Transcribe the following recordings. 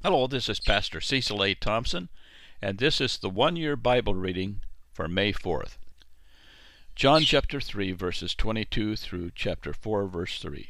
Hello, this is Pastor Cecil A. Thompson, and this is the one-year Bible reading for May 4th. John chapter 3, verses 22 through chapter 4, verse 3.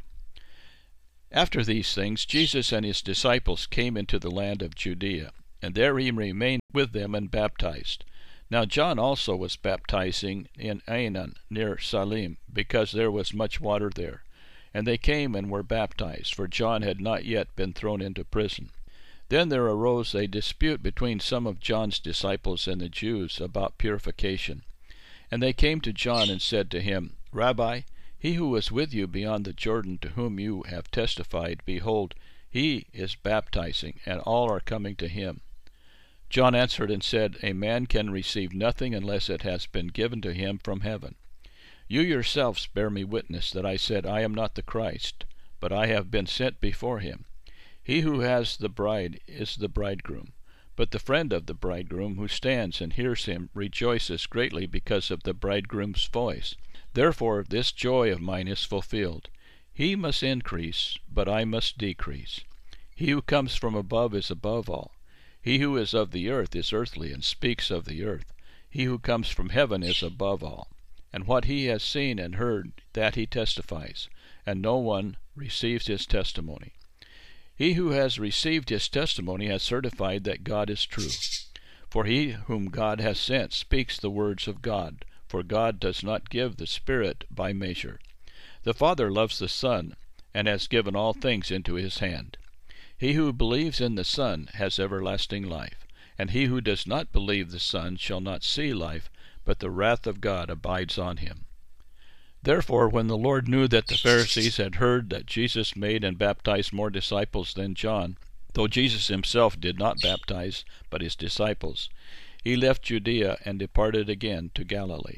After these things, Jesus and his disciples came into the land of Judea, and there he remained with them and baptized. Now John also was baptizing in Aenon near Salim, because there was much water there. And they came and were baptized, for John had not yet been thrown into prison. Then there arose a dispute between some of John's disciples and the Jews about purification. And they came to John and said to him, Rabbi, he who was with you beyond the Jordan, to whom you have testified, behold, he is baptizing, and all are coming to him. John answered and said, A man can receive nothing unless it has been given to him from heaven. You yourselves bear me witness that I said, I am not the Christ, but I have been sent before him. He who has the bride is the bridegroom. But the friend of the bridegroom who stands and hears him rejoices greatly because of the bridegroom's voice. Therefore this joy of mine is fulfilled. He must increase, but I must decrease. He who comes from above is above all. He who is of the earth is earthly and speaks of the earth. He who comes from heaven is above all. And what he has seen and heard, that he testifies, and no one receives his testimony. He who has received his testimony has certified that God is true. For he whom God has sent speaks the words of God, for God does not give the Spirit by measure. The Father loves the Son, and has given all things into his hand. He who believes in the Son has everlasting life, and he who does not believe the Son shall not see life, but the wrath of God abides on him. Therefore, when the Lord knew that the Pharisees had heard that Jesus made and baptized more disciples than John, though Jesus himself did not baptize, but his disciples, he left Judea and departed again to Galilee.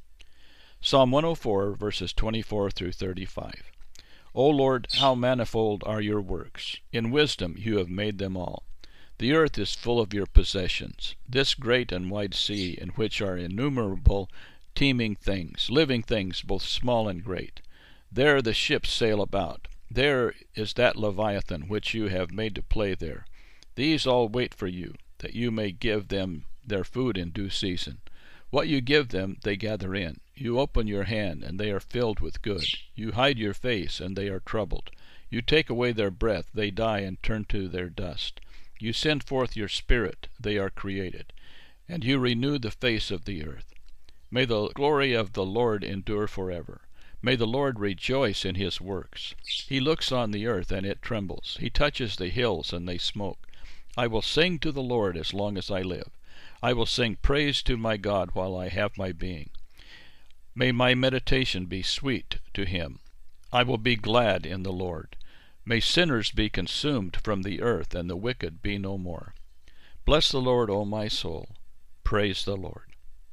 Psalm 104, verses 24 through 35. O Lord, how manifold are your works! In wisdom you have made them all. The earth is full of your possessions, this great and wide sea, in which are innumerable teeming things, living things, both small and great. There the ships sail about. There is that Leviathan which you have made to play there. These all wait for you, that you may give them their food in due season. What you give them they gather in. You open your hand, and they are filled with good. You hide your face, and they are troubled. You take away their breath, they die and turn to their dust. You send forth your Spirit, they are created, and you renew the face of the earth. May the glory of the Lord endure forever. May the Lord rejoice in his works. He looks on the earth, and it trembles. He touches the hills, and they smoke. I will sing to the Lord as long as I live. I will sing praise to my God while I have my being. May my meditation be sweet to him. I will be glad in the Lord. May sinners be consumed from the earth, and the wicked be no more. Bless the Lord, O my soul. Praise the Lord.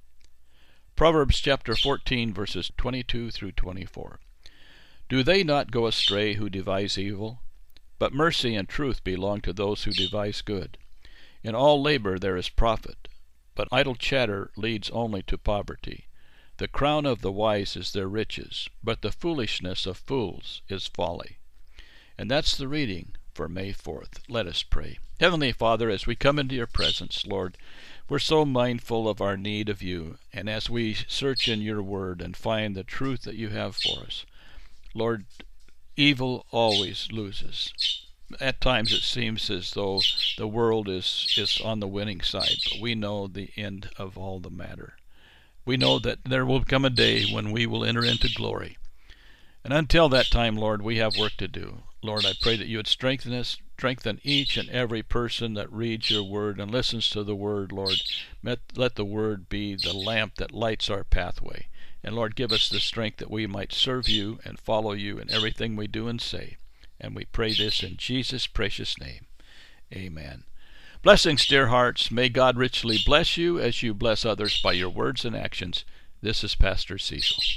Proverbs chapter 14, verses 22 through 24. Do they not go astray who devise evil? But mercy and truth belong to those who devise good. In all labor there is profit, but idle chatter leads only to poverty. The crown of the wise is their riches, but the foolishness of fools is folly. And that's the reading for May 4th. Let us pray. Heavenly Father, as we come into your presence, Lord, we're so mindful of our need of you, and as we search in your word and find the truth that you have for us, Lord, evil always loses. At times it seems as though the world is on the winning side, but we know the end of all the matter. We know that there will come a day when we will enter into glory. And until that time, Lord, we have work to do. Lord, I pray that you would strengthen us, strengthen each and every person that reads your word and listens to the word, Lord. Let the word be the lamp that lights our pathway. And Lord, give us the strength that we might serve you and follow you in everything we do and say. And we pray this in Jesus' precious name. Amen. Blessings, dear hearts. May God richly bless you as you bless others by your words and actions. This is Pastor Cecil.